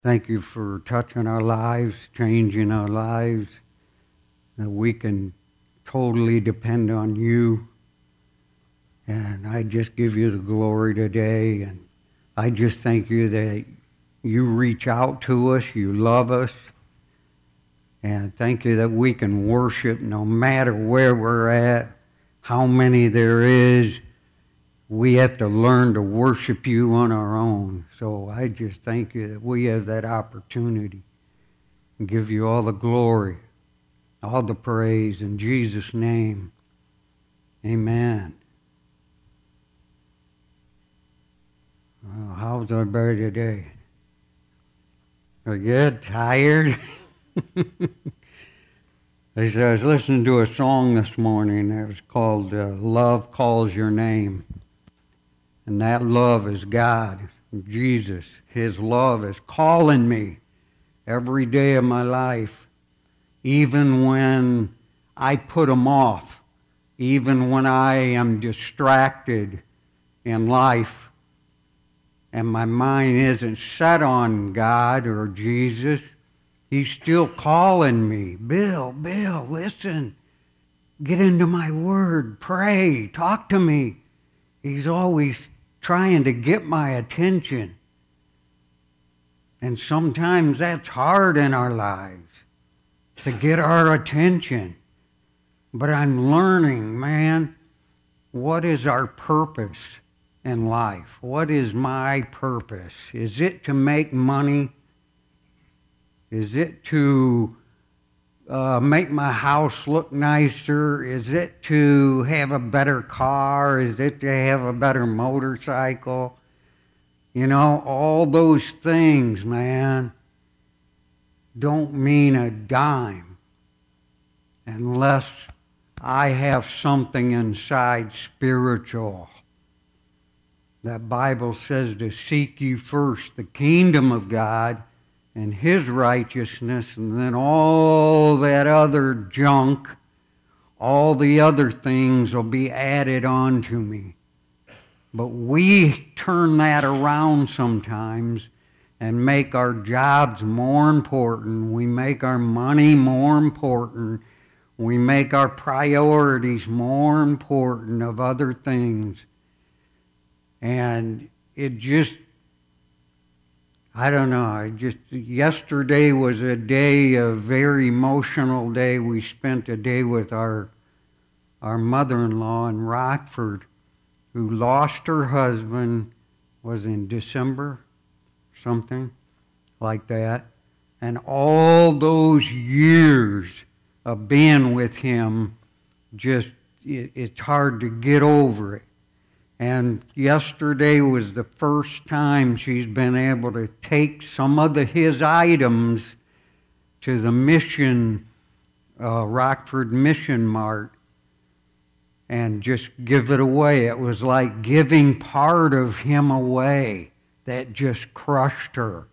Thank you for touching our lives, changing our lives, that we can totally depend on you. And I just give you the glory today. And I just thank you that you reach out to us, you love us. And thank you that we can worship no matter where we're at, how many there is. We have to learn to worship you on our own. So I just thank you that we have that opportunity and give you all the glory, all the praise in Jesus' name. Amen. Well, how's everybody today? Are you good? Tired? I was listening to a song this morning that was called Love Calls Your Name. And that love is God, Jesus. His love is calling me every day of my life, even when I put him off, even when I am distracted in life and my mind isn't set on God or Jesus. He's still calling me. Bill, listen. Get into my word. Pray. Talk to me. He's always trying to get my attention. And sometimes that's hard in our lives, to get our attention. But I'm learning, man, what is our purpose in life? What is my purpose? Is it to make money? Is it to make my house look nicer? Is it to have a better car? Is it to have a better motorcycle? You know, all those things, man, don't mean a dime unless I have something inside spiritual. That Bible says to seek ye first the kingdom of God and his righteousness, and then all that other junk, all the other things will be added on to me. But we turn that around sometimes and make our jobs more important. We make our money more important. We make our priorities more important of other things. And it just, I don't know, yesterday was a very emotional day. We spent a day with our mother-in-law in Rockford, who lost her husband, was in December, something like that. And all those years of being with him, it's hard to get over it. And yesterday was the first time she's been able to take some of his items to the mission, Rockford Mission Mart, and just give it away. It was like giving part of him away. That just crushed her.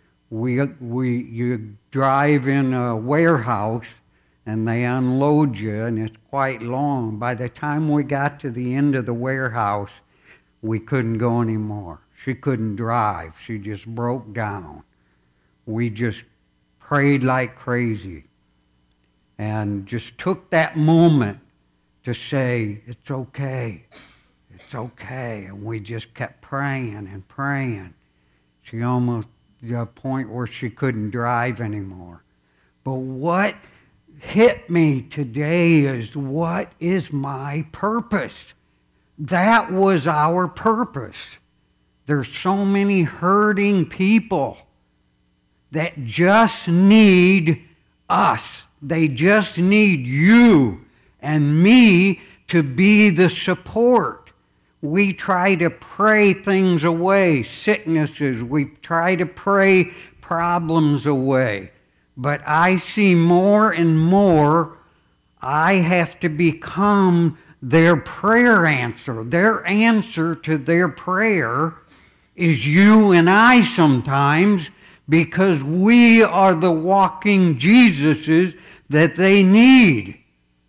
You drive in a warehouse and they unload you, and it's quite long. By the time we got to the end of the warehouse, we couldn't go anymore. She couldn't drive. She just broke down. We just prayed like crazy and just took that moment to say, it's okay. It's okay. And we just kept praying and praying. She almost to a point where she couldn't drive anymore. But what hit me today is, what is my purpose? That was our purpose. There's so many hurting people that just need us. They just need you and me to be the support. We try to pray things away, sicknesses. We try to pray problems away. But I see more and more I have to become their prayer answer. Their answer to their prayer is you and I sometimes, because we are the walking Jesuses that they need.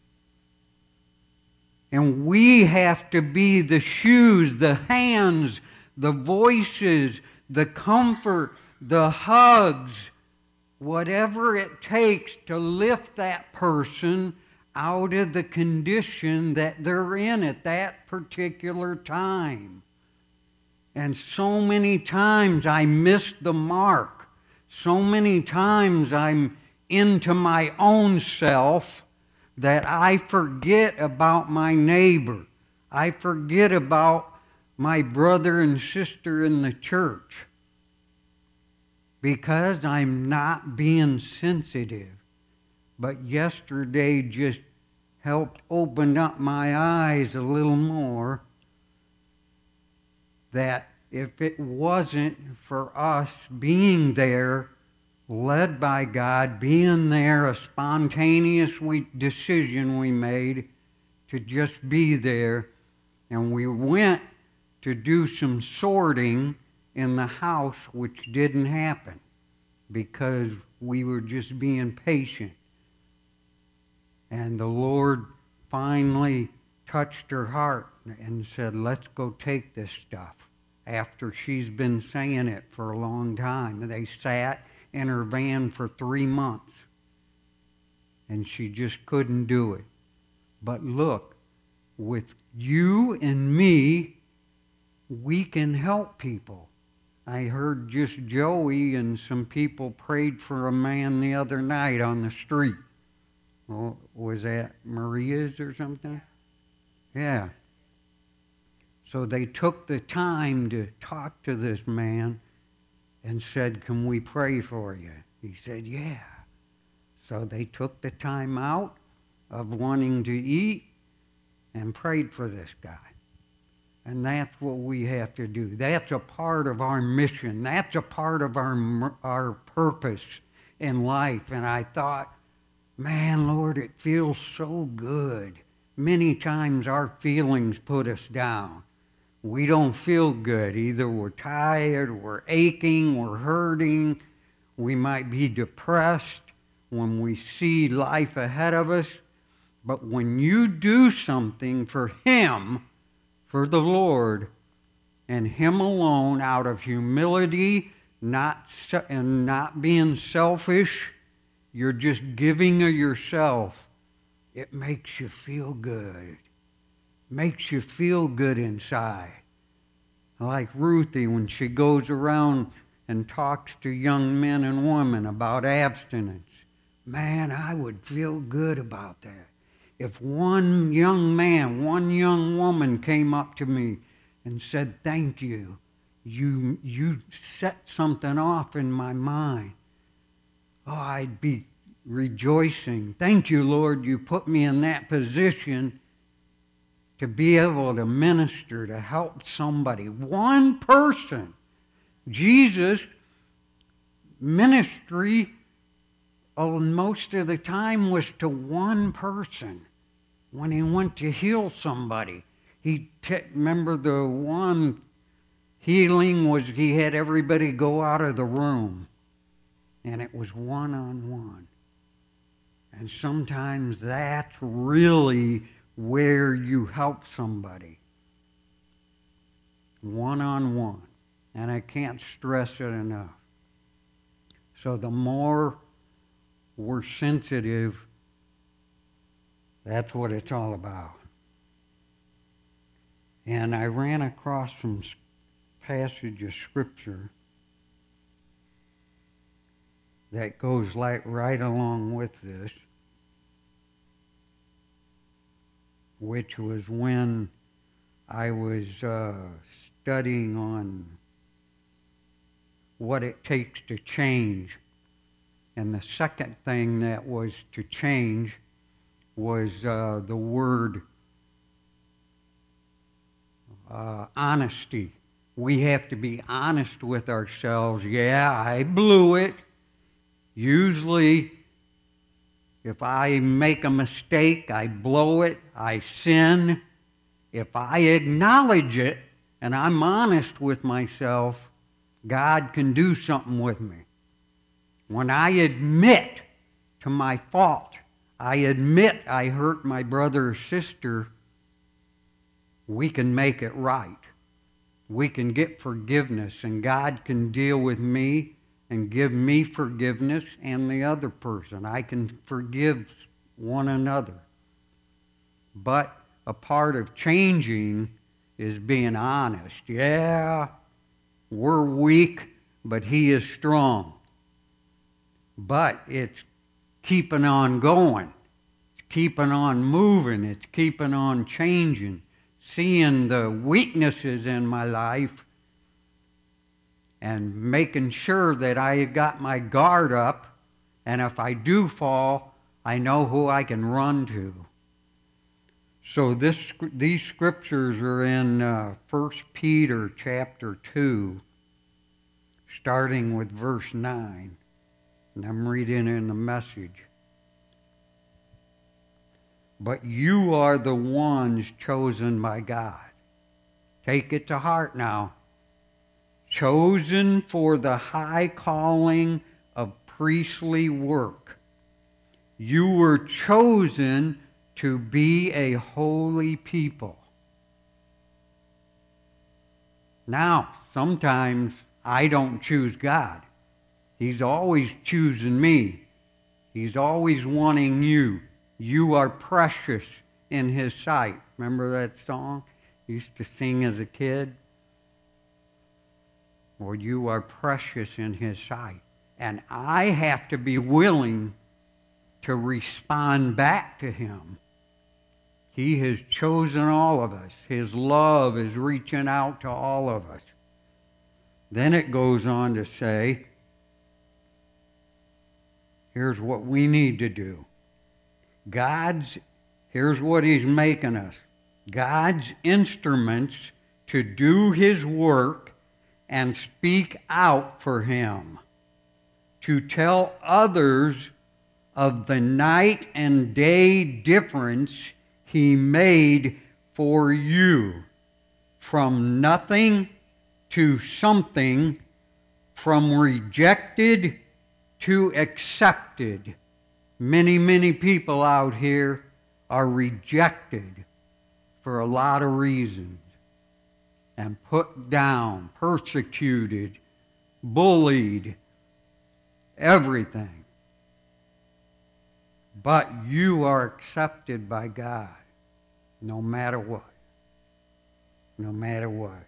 And we have to be the shoes, the hands, the voices, the comfort, the hugs, whatever it takes to lift that person out of the condition that they're in at that particular time. And so many times I missed the mark. So many times I'm into my own self that I forget about my neighbor. I forget about my brother and sister in the church because I'm not being sensitive. But yesterday just helped open up my eyes a little more that if it wasn't for us being there, led by God, being there, a spontaneous decision we made to just be there, and we went to do some sorting in the house, which didn't happen because we were just being patient. And the Lord finally touched her heart and said, let's go take this stuff, after she's been saying it for a long time. They sat in her van for 3 months, and she just couldn't do it. But look, with you and me, we can help people. I heard just Joey and some people prayed for a man the other night on the street. Well, was that Maria's or something? Yeah. So they took the time to talk to this man and said, can we pray for you? He said, yeah. So they took the time out of wanting to eat and prayed for this guy. And that's what we have to do. That's a part of our mission. That's a part of our purpose in life. And I thought, man, Lord, it feels so good. Many times our feelings put us down. We don't feel good. Either we're tired, we're aching, we're hurting. We might be depressed when we see life ahead of us. But when you do something for Him, for the Lord, and Him alone, out of humility, and not being selfish, you're just giving of yourself. It makes you feel good. Makes you feel good inside. Like Ruthie, when she goes around and talks to young men and women about abstinence. Man, I would feel good about that. If one young man, one young woman came up to me and said, thank you, you set something off in my mind. Oh, I'd be rejoicing. Thank you, Lord, you put me in that position to be able to minister, to help somebody. One person. Jesus' ministry most of the time was to one person. When He went to heal somebody, remember the one healing was He had everybody go out of the room. And it was one-on-one. And sometimes that's really where you help somebody. One-on-one. And I can't stress it enough. So the more we're sensitive, that's what it's all about. And I ran across some passage of Scripture that goes right along with this, which was when I was studying on what it takes to change. And the second thing that was to change was the word honesty. We have to be honest with ourselves. Yeah, I blew it. Usually, if I make a mistake, I blow it, I sin. If I acknowledge it and I'm honest with myself, God can do something with me. When I admit to my fault, I admit I hurt my brother or sister, we can make it right. We can get forgiveness, and God can deal with me and give me forgiveness and the other person. I can forgive one another. But a part of changing is being honest. Yeah, we're weak, but he is strong. But it's keeping on going. It's keeping on moving. It's keeping on changing. Seeing the weaknesses in my life and making sure that I got my guard up, and if I do fall, I know who I can run to. So these scriptures are in 1 Peter chapter 2, starting with verse 9. And I'm reading in the Message. But you are the ones chosen by God. Take it to heart now. Chosen for the high calling of priestly work. You were chosen to be a holy people. Now, sometimes I don't choose God. He's always choosing me. He's always wanting you. You are precious in His sight. Remember that song I used to sing as a kid? Well, you are precious in His sight. And I have to be willing to respond back to Him. He has chosen all of us. His love is reaching out to all of us. Then it goes on to say, here's what we need to do. Here's what He's making us. God's instruments to do His work and speak out for Him. To tell others of the night and day difference He made for you. From nothing to something, from rejected to accepted. Many, many people out here are rejected for a lot of reasons and put down, persecuted, bullied, everything. But you are accepted by God no matter what. No matter what.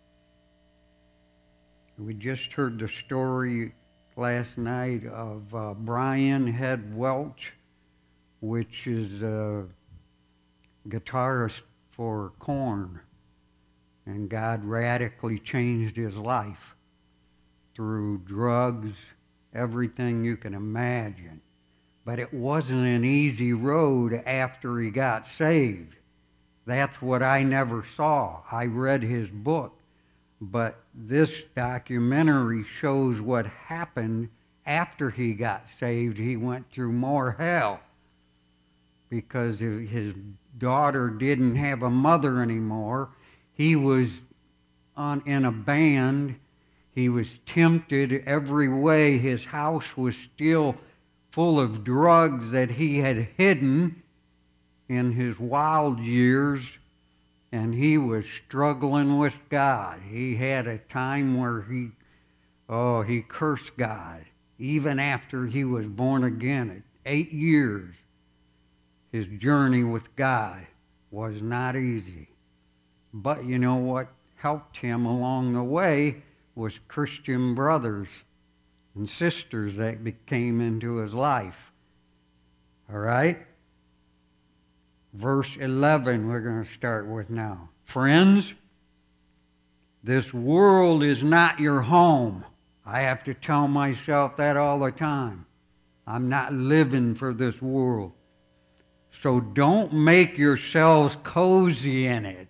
We just heard the story last night of Brian Head Welch, which is a guitarist for Korn. And God radically changed his life through drugs, everything you can imagine. But it wasn't an easy road after he got saved. That's what I never saw. I read his book. But this documentary shows what happened after he got saved. He went through more hell because his daughter didn't have a mother anymore. He was in a band. He was tempted every way. His house was still full of drugs that he had hidden in his wild years. And he was struggling with God. He had a time where he cursed God. Even after he was born again at 8 years, his journey with God was not easy. But you know what helped him along the way was Christian brothers and sisters that came into his life. All right? Verse 11 we're going to start with now. Friends, this world is not your home. I have to tell myself that all the time. I'm not living for this world. So don't make yourselves cozy in it.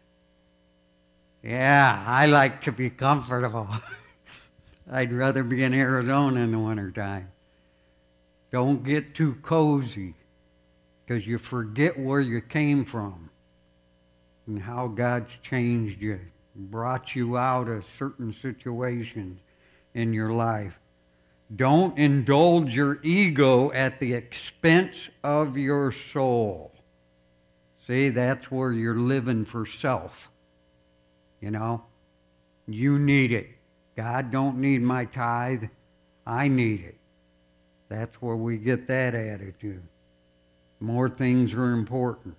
Yeah, I like to be comfortable. I'd rather be in Arizona in the wintertime. Don't get too cozy, because you forget where you came from and how God's changed you, brought you out of certain situations in your life. Don't indulge your ego at the expense of your soul. See, that's where you're living for self. You know, you need it. God don't need my tithe. I need it. That's where we get that attitude. More things are important.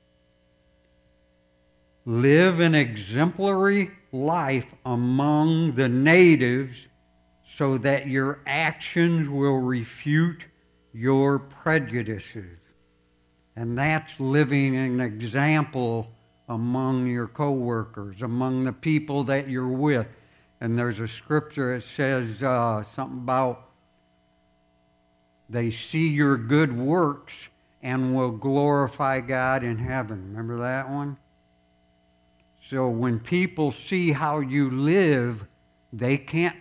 Live an exemplary life among the natives so that your actions will refute your prejudices. And that's living an example among your coworkers, among the people that you're with. And there's a scripture that says something about they see your good works and will glorify God in heaven. Remember that one? So when people see how you live, they can't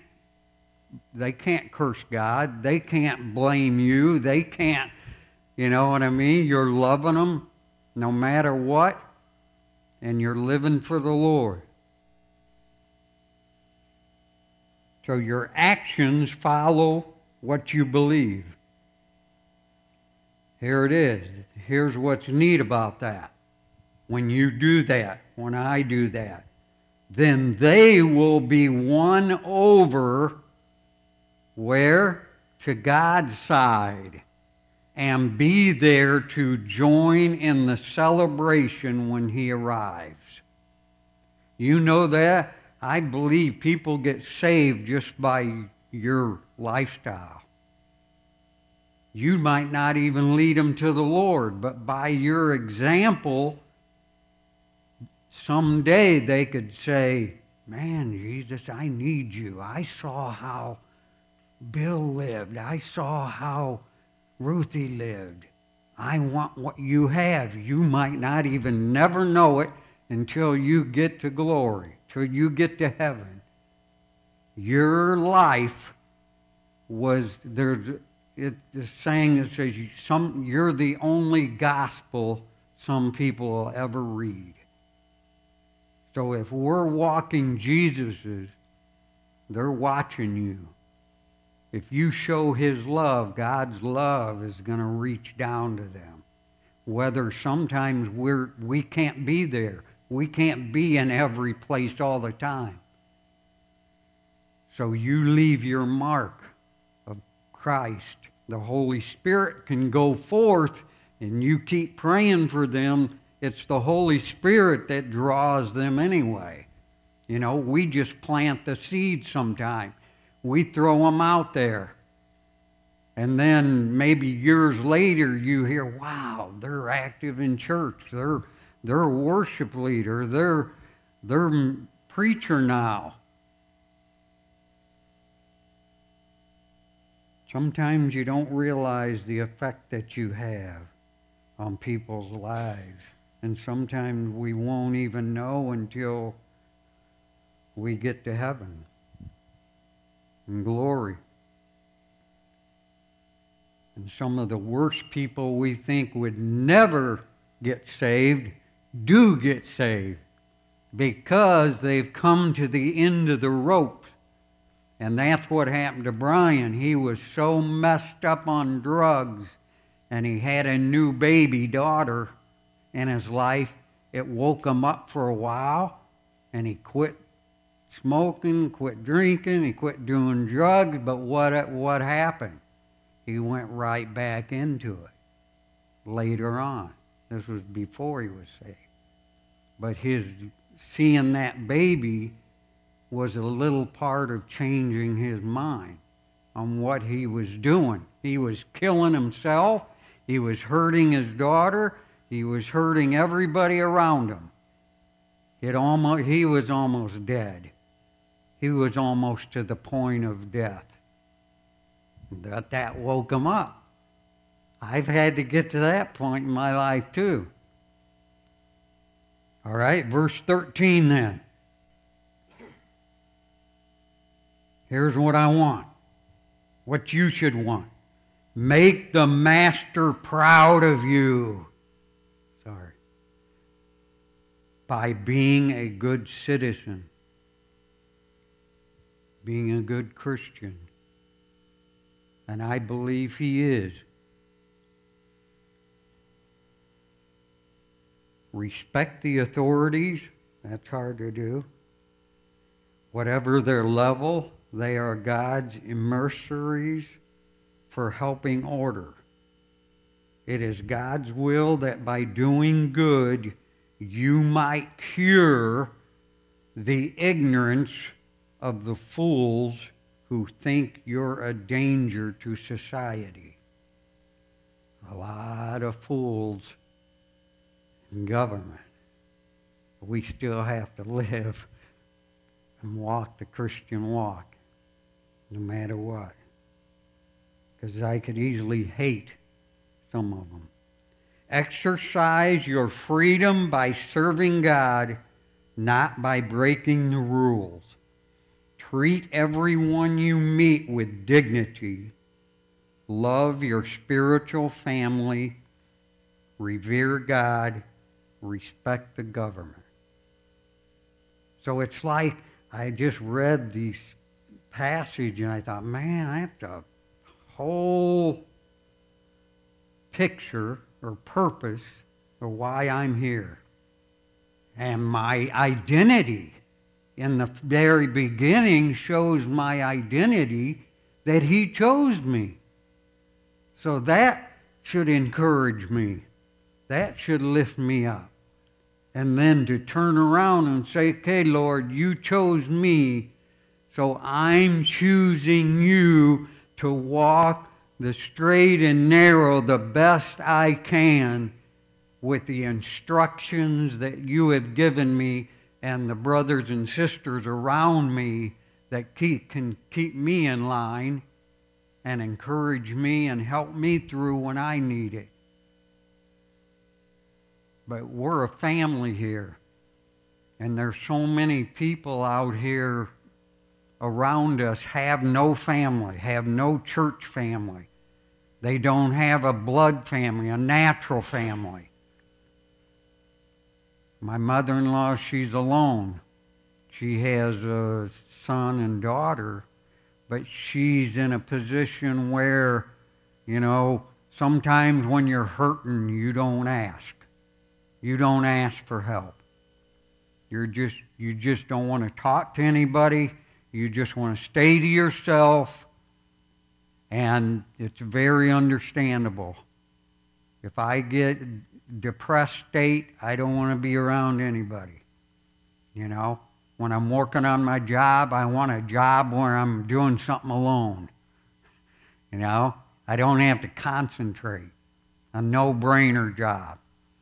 curse God. They can't blame you. They can't, you know what I mean? You're loving them no matter what, and you're living for the Lord. So your actions follow what you believe. Here it is. Here's what's neat about that. When you do that, when I do that, then they will be won over where? To God's side, and be there to join in the celebration when He arrives. You know that? I believe people get saved just by your lifestyle. You might not even lead them to the Lord, but by your example, someday they could say, man, Jesus, I need you. I saw how Bill lived. I saw how Ruthie lived. I want what you have. You might not even never know it until you get to glory, till you get to heaven. Your life was, there's the saying that says, you're the only gospel some people will ever read. So if we're walking Jesus's, they're watching you. If you show His love, God's love is going to reach down to them. Whether sometimes we can't be there. We can't be in every place all the time. So you leave your mark of Christ. The Holy Spirit can go forth and you keep praying for them. It's the Holy Spirit that draws them anyway. You know, we just plant the seed sometime. We throw them out there. And then maybe years later you hear, wow, they're active in church. They're a worship leader. They're preacher now. Sometimes you don't realize the effect that you have on people's lives. And sometimes we won't even know until we get to heaven in glory. And some of the worst people we think would never get saved do get saved because they've come to the end of the rope. And that's what happened to Brian. He was so messed up on drugs, and he had a new baby daughter in his life. It woke him up for a while, and he quit smoking, quit drinking, he quit doing drugs. But what happened? He went right back into it later on. This was before he was saved. But his seeing that baby was a little part of changing his mind on what he was doing. He was killing himself. He was hurting his daughter. He was hurting everybody around him. He was almost dead. He was almost to the point of death. That woke him up. I've had to get to that point in my life too. All right, verse 13 then. Here's what I want. What you should want. Make the master proud of you. Sorry. By being a good citizen. Being a good Christian. And I believe he is. Respect the authorities. That's hard to do. Whatever their level, They are God's emissaries for helping order. It is God's will that by doing good, you might cure the ignorance of the fools who think you're a danger to society. A lot of fools in government. We still have to live and walk the Christian walk, no matter what. Because I could easily hate some of them. Exercise your freedom by serving God, not by breaking the rules. Treat everyone you meet with dignity. Love your spiritual family. Revere God. Respect the government. So it's like I just read this passage and I thought, man, that's a whole picture or purpose of why I'm here. And my identity in the very beginning shows my identity that He chose me. So that should encourage me. That should lift me up. And then to turn around and say, okay, Lord, you chose me, so I'm choosing you to walk the straight and narrow the best I can with the instructions that you have given me and the brothers and sisters around me that can keep me in line and encourage me and help me through when I need it. But we're a family here, and there's so many people out here around us have no family, have no church family. They don't have a blood family, a natural family. My mother-in-law, she's alone. She has a son and daughter, but she's in a position where, sometimes when you're hurting, you don't ask. You don't ask for help. You just don't want to talk to anybody. You just want to stay to yourself. And it's very understandable. If I get depressed state, I don't want to be around anybody. When I'm working on my job, I want a job where I'm doing something alone. I don't have to concentrate. A no-brainer job.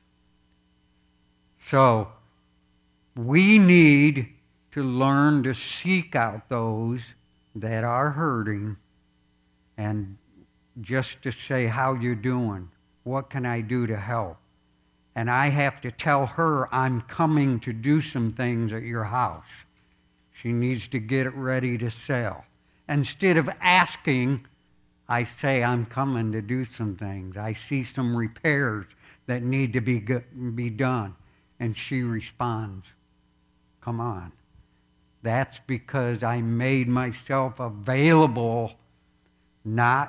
So, we need to learn to seek out those that are hurting and just to say, how you doing? What can I do to help? And I have to tell her I'm coming to do some things at your house. She needs to get it ready to sell. Instead of asking, I say I'm coming to do some things. I see some repairs that need to be done. And she responds, come on. That's because I made myself available, not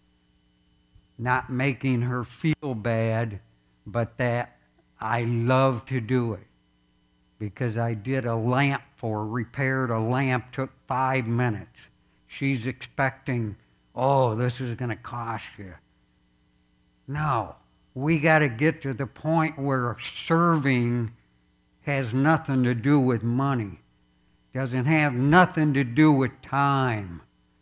making her feel bad, but that I love to do it. Because I did a lamp for her, repaired a lamp, took 5 minutes. She's expecting, this is going to cost you. No. We got to get to the point where serving has nothing to do with money. Doesn't have nothing to do with time.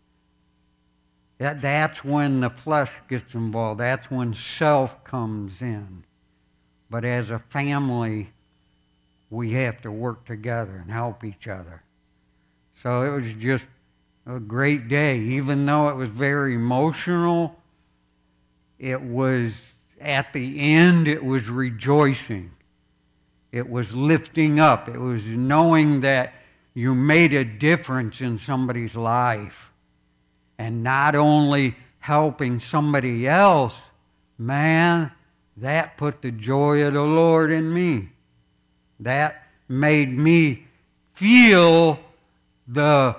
That's when the flesh gets involved. That's when self comes in. But as a family, we have to work together and help each other. So it was just a great day. Even though it was very emotional, it was... At the end, it was rejoicing. It was lifting up. It was knowing that you made a difference in somebody's life. And not only helping somebody else, man, that put the joy of the Lord in me. That made me feel the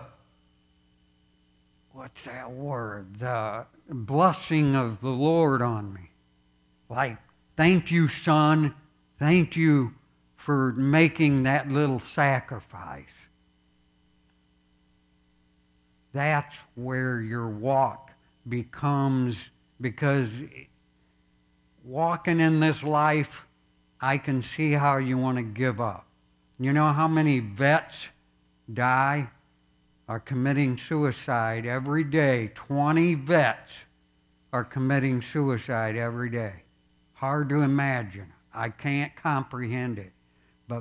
blessing of the Lord on me. Like, thank you, son. Thank you for making that little sacrifice. That's where your walk becomes, because walking in this life, I can see how you want to give up. You know how many vets die, are committing suicide every day? 20 vets are committing suicide every day. Hard to imagine. I can't comprehend it. But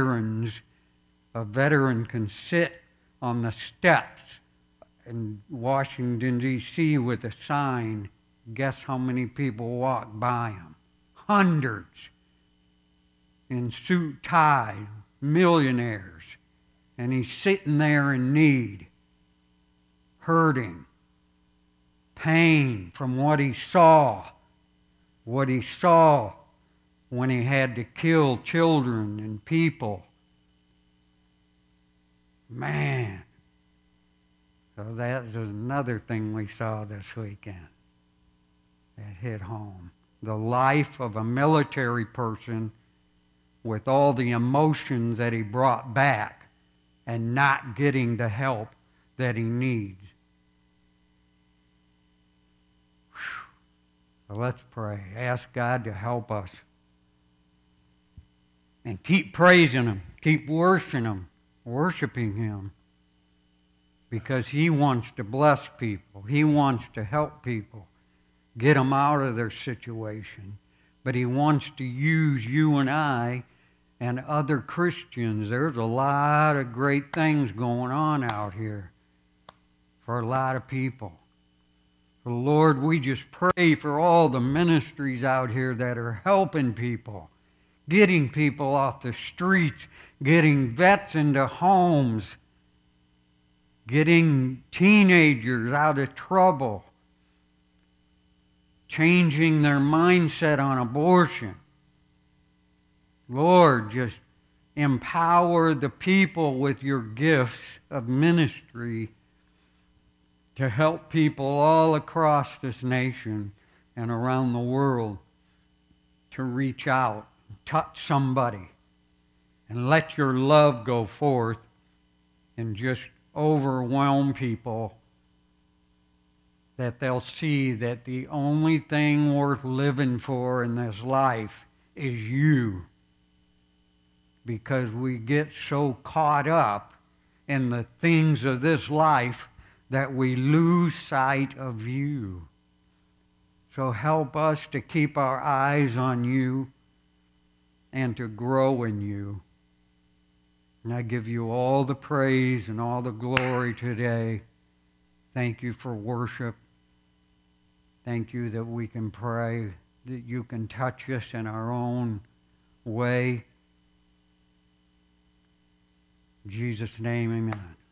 a veteran can sit on the steps in Washington, D.C. with a sign. Guess how many people walk by him? Hundreds. In suit, tie, millionaires. And he's sitting there in need, hurting, pain from what he saw when he had to kill children and people. Man. So that's another thing we saw this weekend that hit home. The life of a military person with all the emotions that he brought back and not getting the help that he needs. So let's pray. Ask God to help us. And keep praising Him. Keep worshiping Him. Because He wants to bless people. He wants to help people. Get them out of their situation. But He wants to use you and I and other Christians. There's a lot of great things going on out here for a lot of people. Lord, we just pray for all the ministries out here that are helping people, getting people off the streets, getting vets into homes, getting teenagers out of trouble, changing their mindset on abortion. Lord, just empower the people with your gifts of ministry to help people all across this nation and around the world to reach out, touch somebody, and let your love go forth and just overwhelm people, that they'll see that the only thing worth living for in this life is you. Because we get so caught up in the things of this life that we lose sight of you. So help us to keep our eyes on you and to grow in you. And I give you all the praise and all the glory today. Thank you for worship. Thank you that we can pray, that you can touch us in our own way. In Jesus' name, amen.